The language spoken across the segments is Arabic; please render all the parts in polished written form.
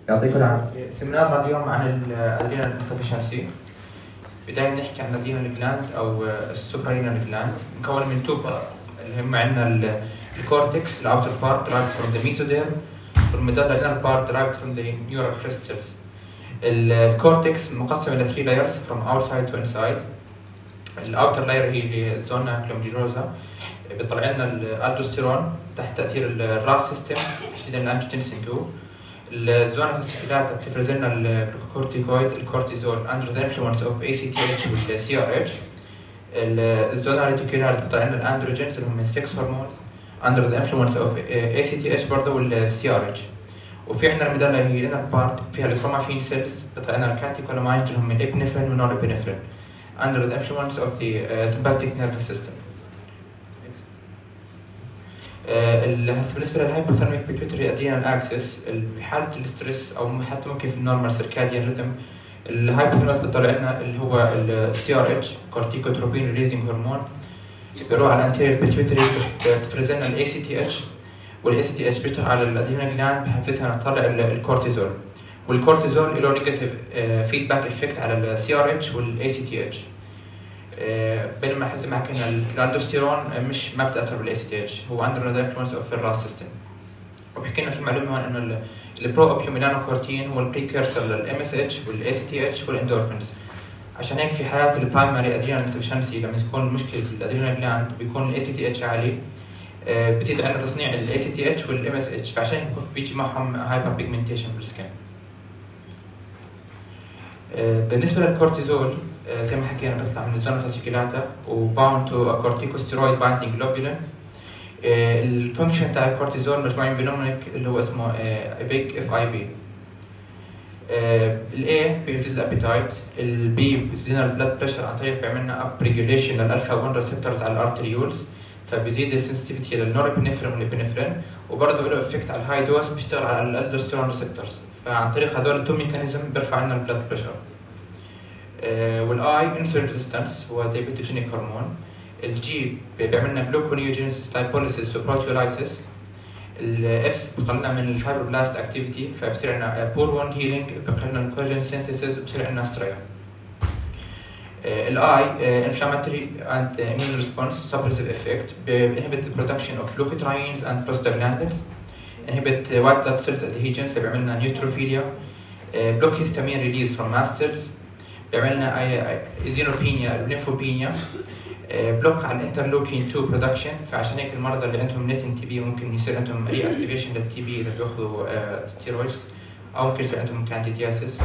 يعطيكم العافية. سيمينارنا اليوم عن الادرينال انسفشنسي. بداية بنحكي عن الادرينال جلاند او السوبرينال جلاند، مكون من تو بارت اللي هم عندنا الكورتكس الاوتر بارت derived from the mesoderm والميدالر inner part derived from the neural crystals. الكورتكس مقسم الى 3 layers from outside to inside. الاوتر لاير هي الزونا كلوميديروزا، بيطلع لنا الالدوستيرون تحت تاثير الراس سيستم تحديدا الانجيوتنسين 2. الزونا فاسيكولاتا بتفرز لنا الكورتيكويد الكورتيزول under the influence of ACTH وال CRH. الزونا ريتيكولاريس بتطلع لنا الاندروجينز اللي هم 6 هرمونز under the influence of ACTH برضه وال CRH. وفي عندنا الميدالا هي الانر بارت فيها الكرومافين سيلز، بيطلع لنا الكاتيكولامينز اللي هم الابنفرين والنورابنفرين under the influence of the sympathetic nervous system. هسه بالنسبه للهايبوثالاميك بيتويتري ادرينال اكسس، بحاله الاسترس او حتى ممكن في النورمال سيركاديان ريتم، الهايبوثالاموس بيطلع لنا اللي هو السي ار اتش كورتيكوتروبين ريليزنج هرمون، بيروح على الانتيريور بيتويتري بتفرز لنا الاي سي تي اتش، والاي سي تي اتش بيشتغل على الادرينال جلاند بحفزها تطلع الكورتيزول، والكورتيزول له نيجاتيف فيدباك افكت على السي ار اتش والاي سي تي اتش. بينما زي ما حكينا الالدوستيرون ما بتاثر بالاي سي تي اتش، هو اندر ذا انفلونس اوف الراس سيستم. وبحكي لنا في المعلومه انه البرو اوبيوميلانوكورتين هو البريكيرسر للام اس اتش والاي سي تي اتش والاندورفينز. عشان هيك في حالات البرايمري ادرينال انسفشنسي لما تكون مشكله في الادرينال جلاند بيكون الاي سي تي اتش عالي، بزيد عندنا تصنيع الاي سي تي اتش والام اس اتش، فعشان هيك بيجي معهم هايبر بيجمنتيشن بالسكين. بالنسبه للكورتيزول زي ما حكينا بيطلع من الزونا فاسيكولاتا وباوند تو كورتيكوستيرويد بايندينج جلوبولين. الفانكشن تاع الكورتيزول مجموعين بينهم اللي هو اسمه بيج اف اي بي. الاي بيزيد الابيتايت، البي بيزيد لنا البلاد بريشر عن طريق بيعمل لنا اب ريجوليشن للالفا 1 ريسبتورز على الارتريولز، فبيزيد السنسيتيفيتي للنورابنفرين والابنفرين، وبرضه له افكت على الهاي دوز بيشتغل على الالدوستيرون ريسبتورز، فعن طريق هذول التو ميكانيزم بيرفع لنا البلاد بريشر. والاي انسولين ريزيستنس هو دايبيتوجينيك هرمون. الجي بيعمل لنا جلوكونيوجينيسيس لايبوليسيس وبروتيولايسيس. الاف بيقللنا من الفايبروبلاست اكتيفيتي فبصير عندنا بور ووند هيلينج، بيقللنا الكولاجين سينثيسيس وبصير عندنا ستريا. الاي انفلاماتوري اند اميون ريسبونس سبريسيف افكت، بينهبت البرودكشن اوف لوكوتراينز اند بروستاجلاندينز، انهبت وايت بلاد سيلز ادهيجنز اللي بيعمل لنا نيوتروفيليا، بلوك هيستامين ريليز فروم ماست سيلز، بيعمل لنا ايزينوبينيا وليمفوبينيا، بلوك على الانترلوكين 2 برودكشن، فعشان هيك المرضى اللي عندهم ليتنت تي بي ممكن يصير عندهم ري اكتيفيشن للتي بي اذا بياخذوا ستيرويدز، او ممكن يصير عندهم كانديدياسيس.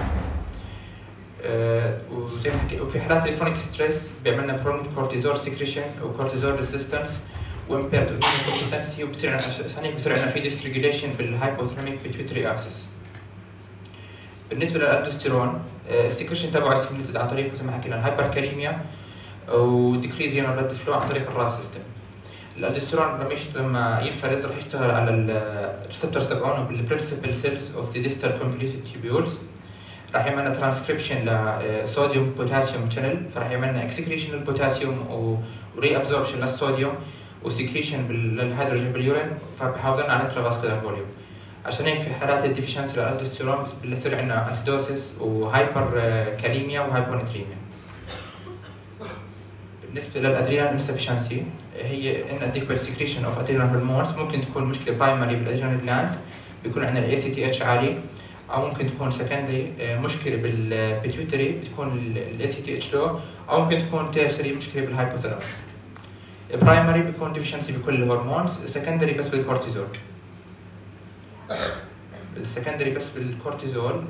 وزي ما حكيت وفي حالات الكرونيك ستريس بيعمل لنا برونيك كورتيزول سكريشن وكورتيزول ريزيستنس وامبيرد كومبتنسي، وبصير عشان هيك بصير عندنا في ديسريجوليشن بالهايبوثالاميك بيتويتري اكسس. بالنسبه للالدوستيرون السكريشن تبعه ستيميوليتد عن طريق زي ما حكينا الهايبركاليميا وديكريز يونال بلاد فلو عن طريق الراس سيستم. الالدوستيرون لما ينفرز راح يشتغل على الريسبتورز تبعونه بالبرنسبل سيلز اوف ذا ديستال كونفوليوتد تيوبيولز، راح يعمل لنا ترانسكريبشن لصوديوم بوتاسيوم شانل، فراح يعمل لنا اكسكريشن للبوتاسيوم وري ابزوربشن للصوديوم وسكريشن للهيدروجين باليورين، فبحافظنا على الانترافاسكولار فوليوم. عشان هيك في حالات الديفيشنسي للالدوستيرون بيصير عندنا اسيدوسيس وهايبر كاليميا وهايبوناتريميا. بالنسبه للادرينال انسفشنسي هي ان adequate secretion of adrenal hormones، ممكن تكون مشكله برايمري بالادرينال جلاند بيكون عندنا الاي سي تي اتش عالي، او ممكن تكون سكندري مشكله بالبيتويتري بتكون الاي سي تي اتش لو، او ممكن تكون تيرسري مشكله بالهايبوثالاموس. البرايمري بيكون ديفيشنسي بكل الهرمونز، سكندري بس بالكورتيزول. السكندري بس بالكورتيزول.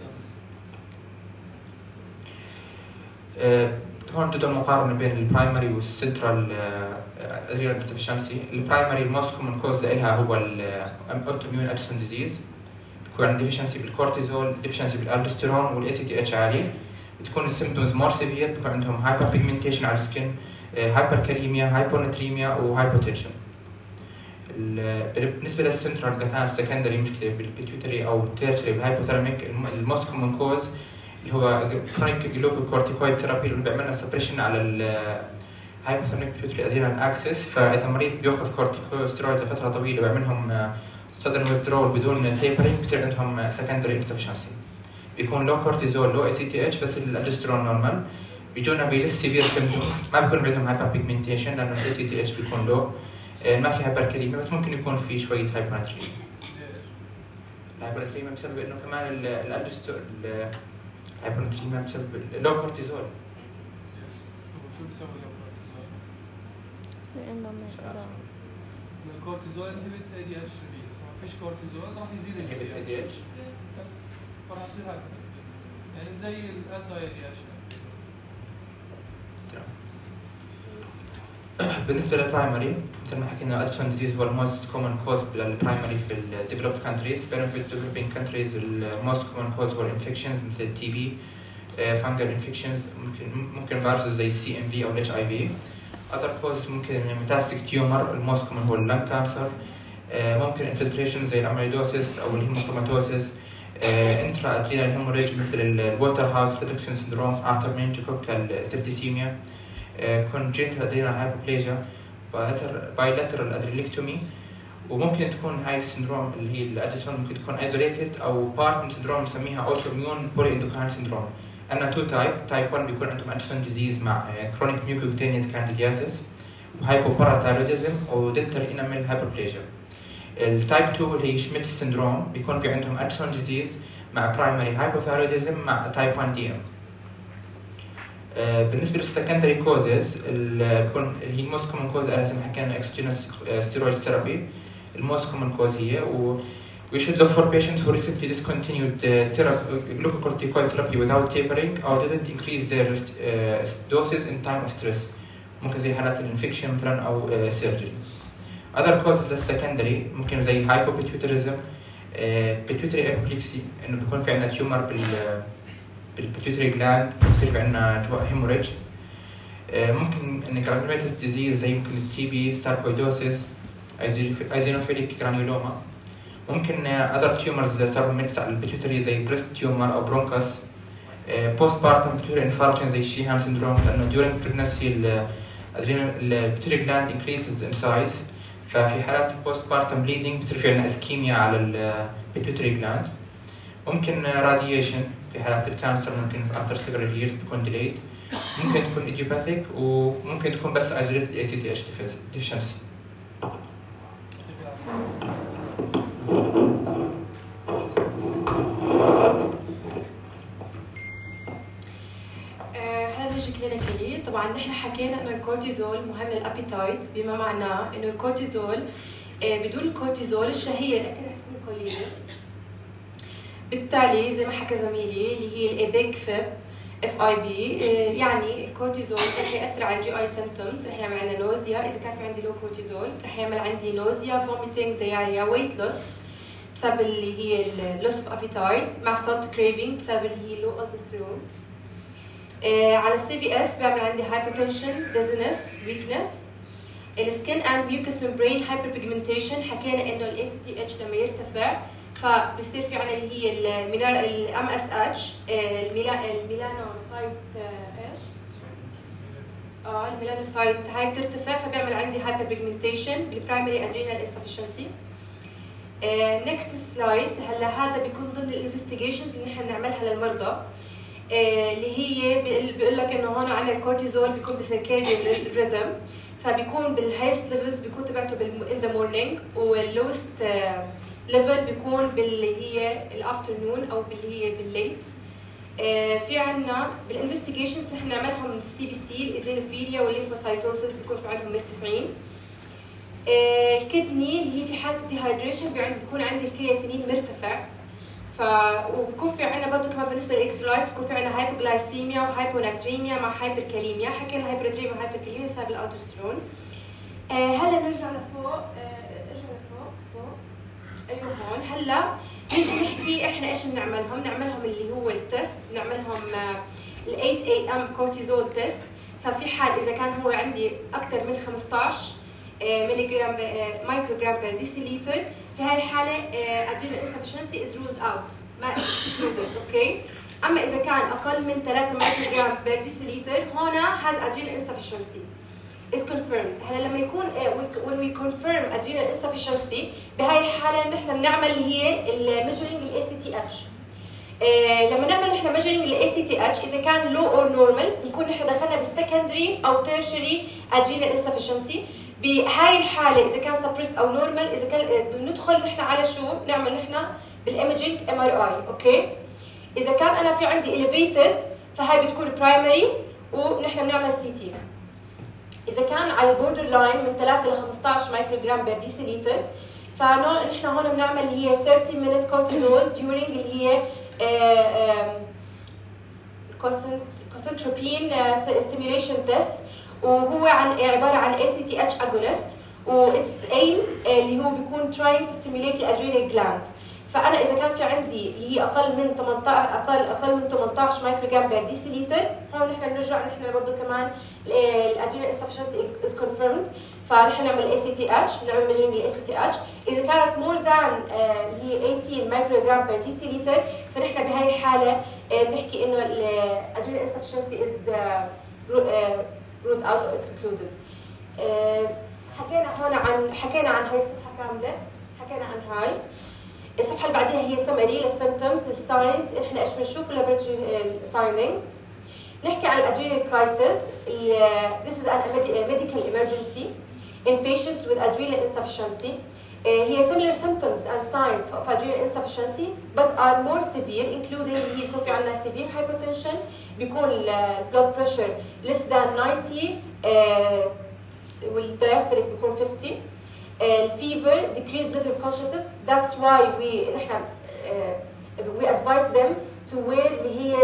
هون تقدر مقارنه بين البرايمري والسنترال ادرينال انسفشنسي. البرايمري الموست كومن كوز لها هو الاوتوميون ادسون ديزيز، بيكون عندنا ديفيشنسي بالكورتيزول، ديفيشنسي بالالدوستيرون والاي سي تي اتش عالي، بتكون السيمبتومز مور سيفير، بيكون عندهم هايبر بيجمنتيشن على السكن، هايبر كاليميا، هايبوناتريميا وهايبوتنشن. بالنسبه للسنترال اذا كان سكندري مشكله بالبيتويتري او تيرشري بالهايبوثالاميك، الموست كومن كوز اللي هو كرونيك جلوكوكورتيكويد ثيرابي اللي بيعمل لنا سبريشن على الهايبوثالاميك بيتويتري ادرينال اكسس، فاذا مريض بياخذ كورتيكوستيرويد لفتره طويله ويعملهم sudden withdrawal بدون tapering بصير عندهم secondary insufficiency. بيكون لو كورتيزول لو ACTH بس الالدوستيرون نورمال، بيجونا بلس سيفير سيمبتومز، ما بيكون عندهم هايبر بيجمنتيشن لانه ACTH بيكون لو، ما في هايبركاليميا بس ممكن يكون في شويه هايبرناتريميا. الهايبرناتريميا بسبب انه كمان الالدوستيرون الهايبرناتريميا بسبب لو كورتيزول. شو بيسوي لو كورتيزول؟ الكورتيزول انهبت ADH ريليز، ما فيش كورتيزول راح يزيد inhibit ADH بس فراح يصير هايبر، يعني زي SIADH. بالنسبه للبرايمري مثل ما حكينا ألسون ديزيز هو الموست كومن كوز للبرايمري في الديفلوبد كانتريز، بينما في الديفلوبينج كانتريز الموست كومن كوز هو الانفكشنز مثل التي بي، فانجل انفكشنز، ممكن فيروسز زي CMV او HIV. other causes ممكن ميتاستيك تيومر، الموست كومن هو اللنج كانسر، ممكن انفلتريشن زي الاميلويدوسيس او الهيموكروماتوسيس، انترا ادرينال هيموريج مثل الووتر هاوس ريدكشن سندروم، افتر منينجوكوكال سيبتيسيميا، congenital adrenal hyperplasia، bilateral adrenalectomy. وممكن تكون هاي السندروم اللي هي الاديسون ممكن تكون isolated او بارت من سندروم نسميها autoimmune polyendocrine syndrome. عندنا تو تايب 1 بيكون عندهم اديسون ديزيز مع chronic mucocutaneous candidiasis وهايبوباراثايروديزم ودلتا اناميل هايبربليجيا. التايب 2 اللي هي شميت سندروم بيكون في عندهم اديسون ديزيز مع برايمري هايبوثايروديزم مع تايب 1 DM. بالنسبه للسكندري كوزز بتكون اللي هي الموست كومن كوز زي ما حكينا اكسجينوس ستيرويد ثيرابي، الموست كومن كوز هي. و we should look for patients who recently discontinued glucocorticoid therapy without tapering or didn't increase their doses in time of stress. ممكن زي حالات الانفكشن مثلا او surgery. other causes للسكندري ممكن زي hypopituitarism، pituitary apoplexy انه بيكون في عندنا تيومر بالبيتيوتري جلاند، بصير في عندنا هيموريج. ممكن الجرانيولوماتوس ديزيز زي ممكن التي بي، ساركويدوسيس، ايزينوفيليك جرانيولوما. ممكن other tumors صاروا ميكس على البيتيوتري زي بريست تيومر او برونكاس. بوست بارتم بيتيوتري انفاركشن زي الشيهان سندروم، لانه during pregnancy البيتيوتري جلاند increases in size، ففي حالات البوست بارتم بليدنج بصير في عندنا اسكيميا على البيتيوتري جلاند. ممكن راديشن في حالات الكانسر، ممكن after several years بيكون delayed. ممكن تكون idiopathic وممكن تكون بس isolated ACTH deficiency. هذا نجي كلينيكالي. طبعا نحن حكينا انه الكورتيزول مهم للابيتايت، بما معناه انه الكورتيزول بدون الكورتيزول الشهيه الاكل رح تكون قليله. بالتالي زي ما حكى زميلي اللي هي الإيبيك FIB، يعني الكورتيزول رح يأثر على الجي اي سيمبتومز، رح يعمل عندنا نوزيا اذا كان في عندي لو كورتيزول، رح يعمل عندي نوزيا، فوميتنج، دياريا، ويت لوس بسبب اللي هي اللوس اوف ابيتايت، مع سالت كريفنج بسبب اللي هي لو الدوستيرون. على CVS بيعمل عندي هايبرتنشن، ديزنس، ويكنس. السكين اند ميوكس ممبرين هايبر بيجمنتيشن، حكينا انه ACTH لما يرتفع فبصير في عنا اللي هي MSH، الميلانوسايت ايش؟ الميلانوسايت هاي بترتفع فبيعمل عندي هايبر بيجمنتيشن بالبرايمري ادرينال انسفشنسي. نكست سلايد. هلا هذا بيكون ضمن الانفستيجيشنز اللي نحن بنعملها للمرضى، اللي هي بيقول لك انه هون عندنا الكورتيزول بيكون بسيركاديان ريذم، فبيكون بالهايست ليفلز بيكون تبعته in the morning، واللوست ليفل بيكون باللي هي الافترنون او باللي هي بالليت. في عندنا بالانفستيجيشنز نحن نعملهم من CBC، الايزينوفيليا والليمفوسايتوسيس بيكون في عندهم مرتفعين. الكدني اللي هي في حاله الديهايدريشن بيكون عندي الكرياتينين مرتفع. وبكون في عندنا برضه كمان بالنسبه للالكترولايتس بيكون في عندنا هايبوغلايسيميا وهايبوناتريميا مع هايبركاليميا، حكينا هايبراتريميا وهايبركاليميا بسبب الالدوستيرون. هلا نرجع لفوق، ايوه هون. هلا نيجي نحكي احنا ايش بنعملهم اللي هو التست، بنعملهم ال 8 AM كورتيزول تيست. ففي حال اذا كان هو عندي اكثر من 15 ملغ مايكروغرام بير ديسيليتر، في هاي الحاله adrenal insufficiency is ruled out، ما excluded. اوكي. اما اذا كان اقل من 3 مايكروغرام بير ديسيليتر هنا has adrenal insufficiency. is confirmed. هلا لما يكون when we confirm adrenal insufficiency بهاي الحالة نحن بنعمل اللي هي measuring ال ACTH. لما نعمل نحن measuring ال ACTH إذا كان low or normal بنكون نحن دخلنا بالsecondary أو tertiary adrenal insufficiency. بهاي الحالة إذا كان suppressed أو normal إذا كان بندخل نحن على شو نعمل نحن بالimaging MRI. أوكي. إذا كان أنا في عندي elevated فهاي بتكون primary ونحن بنعمل CT. إذا كان على البوردر لاين من 3 ل 15 مايكروغرام بر ديسيليتر فنحن هون بنعمل اللي هي 30 minute cortisol during اللي هي concentropine stimulation test وهو عبارة عن ACTH agonist و its aim اللي هو بيكون trying to stimulate the adrenal gland. فأنا إذا كان في عندي اللي هي أقل من 18 مايكروغرام بر ديسيليتر هون نحن بنرجع نحن برضه كمان الادرينال insufficiency is confirmed فنحن نعمل ACTH نعمل measuring ال ACTH. إذا كانت more than اللي هي 18 مايكروغرام بر ديسيليتر فنحن بهاي الحالة بنحكي إنه الادرينال insufficiency is ruled out or excluded. حكينا عن هاي الصفحة كاملة، حكينا عن هاي. الصفحة اللي بعديها هي summary للsymptoms الساينز احنا ايش بنشوف laboratory findings. نحكي عن adrenal crisis. This is a medical emergency in patients with adrenal insufficiency. هي similar symptoms and signs of adrenal insufficiency but are more severe including هي يكون في عندنا severe hypertension بيكون blood pressure less than 90 والdiastolic بيكون 50. fever, decreased level of consciousness. That's why we advise them to wear اللي هي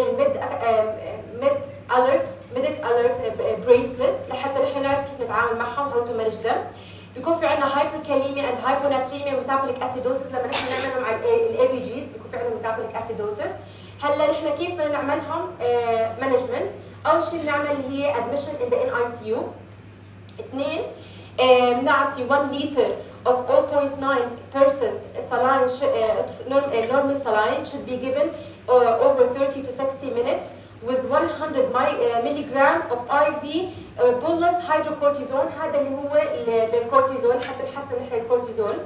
medic alert bracelet لحتى نحن نعرف كيف نتعامل معهم how to manage them. بيكون في عندنا hyperkalemia and hyponatremia metabolic acidosis لما نحن نعملهم على ال ABGs بيكون في عندنا metabolic acidosis. هلا نحن كيف بدنا نعملهم management؟ أول شيء بنعمل اللي هي admission in the NICU. 2 بنعطي 1 liter of 0.9% saline normal saline should be given over 30 to 60 minutes with 100 milligram of IV bolus hydrocortisone. هذا اللي هو الكورتيزون حتى نحسن نحن الكورتيزون.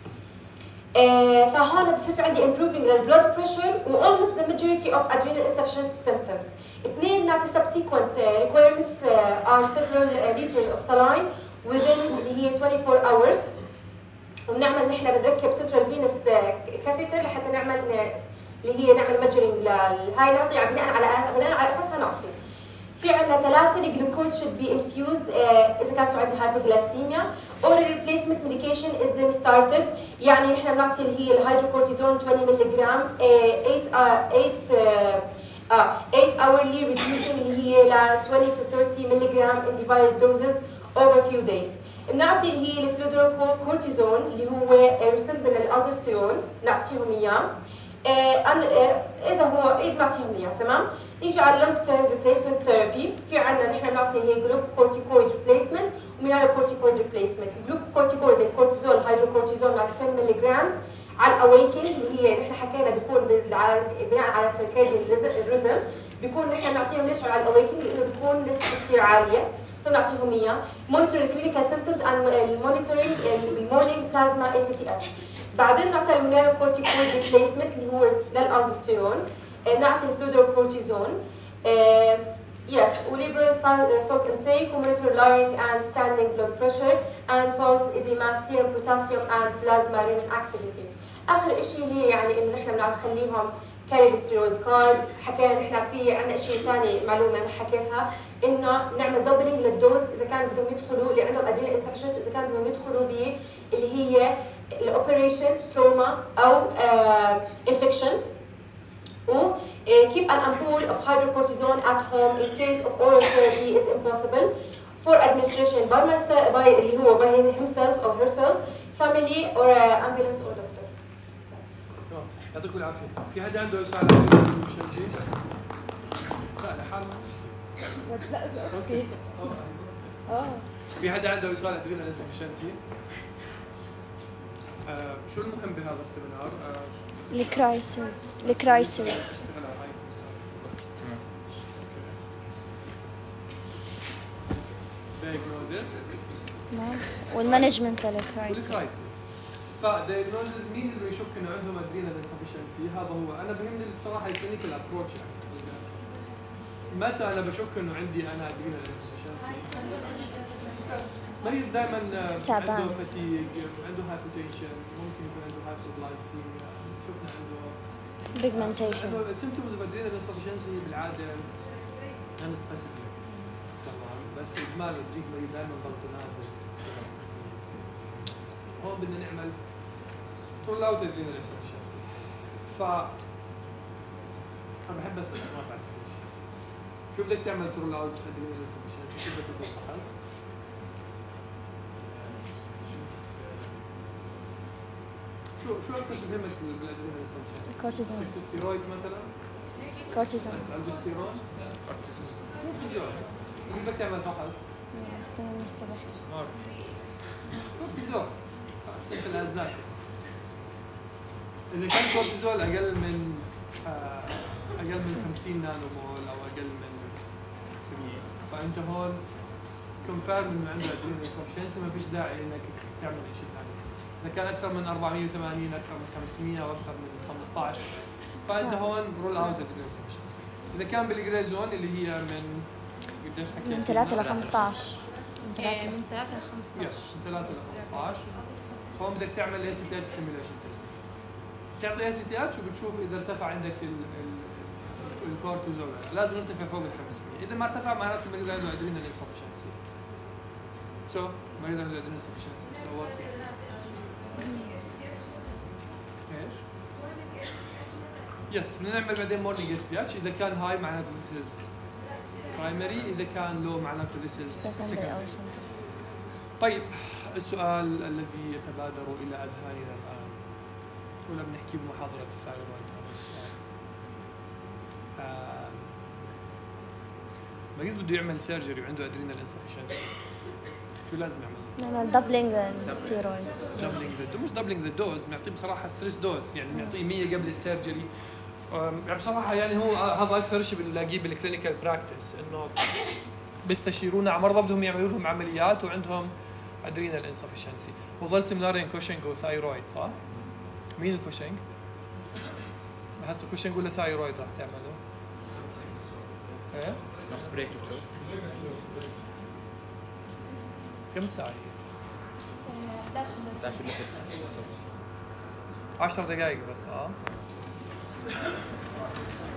فهون بصير في عندي improving the blood pressure و almost the majority of adrenal insufficiency symptoms. 2 نعطي subsequent requirements are several liters of saline within اللي هي 24 hours. وبنعمل نحن بنركب central venous catheter لحتى نعمل اللي هي نعمل measuring لهاي نعطي بناء على اساسها نعطي. في عندنا 3 الجلوكوز should be infused اذا كان في عندي hypoglycemia. oral replacement medication is then started يعني نحن بنعطي اللي هي الهيدروكورتيزون 20 ملغ 8 hourly reducing اللي هي ل 20 to 30 ملغ in divided doses over a few days. بنعطي اللي هي الفلودروكورتيزون اللي هو resemble للالدوستيرون نعطيهم اياه. اذا هو بنعطيهم اياه تمام. نيجي على long term replacement therapy. في عندنا نحن بنعطي هي glucocorticoid replacement ومينالوكورتيكويد replacement. الجلوكوكورتيكويد الكورتيزون الهيدروكورتيزون نعطي 10 ملغ على الاويكن اللي هي نحن حكينا بيكون بناء على السيركاديان ريذم بيكون نحن نعطيهم ليش على الاويكن لانه بيكون نسبه كثير عاليه فنعطيهم اياه. monitor clinical symptoms and monitoring المورنينج بلازما ACTH. بعدين نعطي المينالوكورتيكويد replacement اللي هو للالدوستيرون. نعطي الفلودروكورتيزون yes liberal salt intake monitor lowering and standing blood pressure and pulse edema serum potassium and plasma renin activity. اخر شيء هي يعني انه نحن بنخليهم كاري ستيرويد كارد. حكينا نحن في عندنا شيء ثاني معلومه انا حكيتها انه نعمل دوبلينج للدوز اذا كان بدهم يدخلوا اللي عندهم adrenal insufficiency اذا كان بدهم يدخلوا ب اللي هي الاوبريشن تروما او انفكشن. و keep an ampoule of hydrocortisone at home in case of oral therapy is impossible for administration by اللي هو by himself or herself family or ambulance or doctor. يعطيكم العافيه. في حدا عنده سؤال عن الانسفشنسي؟ سأل حالنا. في حدا عنده سؤال عن الانسفشنسي؟ شو المهم بهذا السيمينار؟ الكرايسيس. Diagnosis. والمانجمنت للكرايسيس. فالدايجنوزز مين اللي يشك انه عندهم ادرينال انسفشنسي؟ هذا هو. انا بهمني بصراحه الكلينيكال ابروتش يعني. متى انا بشك انه عندي انا ادرينال انسفشنسي؟ مريض دائما عنده فتيج، عنده هايبوتنشن، ممكن يكون عنده هايبوغلايسيميا، شفنا عنده بيجمنتيشن. عنده سيمبتومز اوف ادرينال انسفشنسي بالعاده انا سبيسيفيك طبعا، بس اجمالا بتجيك مريض دائما ضغطه نازل. هون بدنا نعمل رول اوت ادرينال انسفشنسي. انا بحب اسال ما بعرف شو بدك تعمل رول اوت ادرينال انسفشنسي؟ شو بدك تفحص؟ شو اكثر شيء بهمك بالادرينال انسفشنسي؟ الكورتيزون. ستيرويد مثلا؟ كورتيزون. البستيرون؟ كورتيزون. شو بدك تعمل فحص؟ 8 الصبح. كورتيزون. سنة الأزداد. إذا كان كورتيزول أقل من 50 نانو مول أو أقل من 3، فأنت هون كونفيرم إنه عنده أدرينال انسفشنسي، ما فيش داعي إنك تعمل شيء ثاني. إذا كان أكثر من 480 أكثر من 500 أو أكثر من 15 فأنت هون رول أوت أدرينال انسفشنسي. إذا كان بالجري زون اللي هي من قديش حكينا؟ من 3 ل 15. من 3 ل 15. يس، من 3 ل 15. هون بدك تعمل اي سي تي اتش سيميوليشن تيست. تعطي اي سي تي اتش وبتشوف اذا ارتفع عندك الكورتيزول، لازم يرتفع فوق ال 500. اذا ما ارتفع معناته المريض عنده ادرينال انسفشنسي. مريض عنده ادرينال انسفشنسي. وات ايش؟ يس، بدنا نعمل بعدين مورنينج اي سي تي اتش. اذا كان هاي معناته ذيس از برايمري، اذا كان لو معناته ذيس از سكندري. طيب السؤال الذي يتبادر إلى أذهاننا الآن ولا بنحكي بمحاضرة الثايرويد، هذا السؤال مريض بده يعمل سيرجري وعنده أدرينال انسفشنسي، شو لازم يعمل؟ نعمل دبلينج الستيرويد. دبلينج مش دبلينج ذا دوز، بنعطيه بصراحة ستريس دوز، يعني بنعطيه 100 قبل السيرجري. يعني بصراحة يعني هو هذا أكثر شيء بنلاقيه بالكلينيكال براكتس، إنه بيستشيرونا على مرضى بدهم يعملوا لهم عمليات وعندهم ادرينال انسفشنسي. وظل سيميلارين كوشنج وثايرويد، صح؟ مين الكوشنج؟ هسه كوشنج ولا ثايرويد راح تعمله؟ ايه؟ نفس بريك دكتور. كم ساعة هي؟ 11 ل 6. 10 دقائق بس.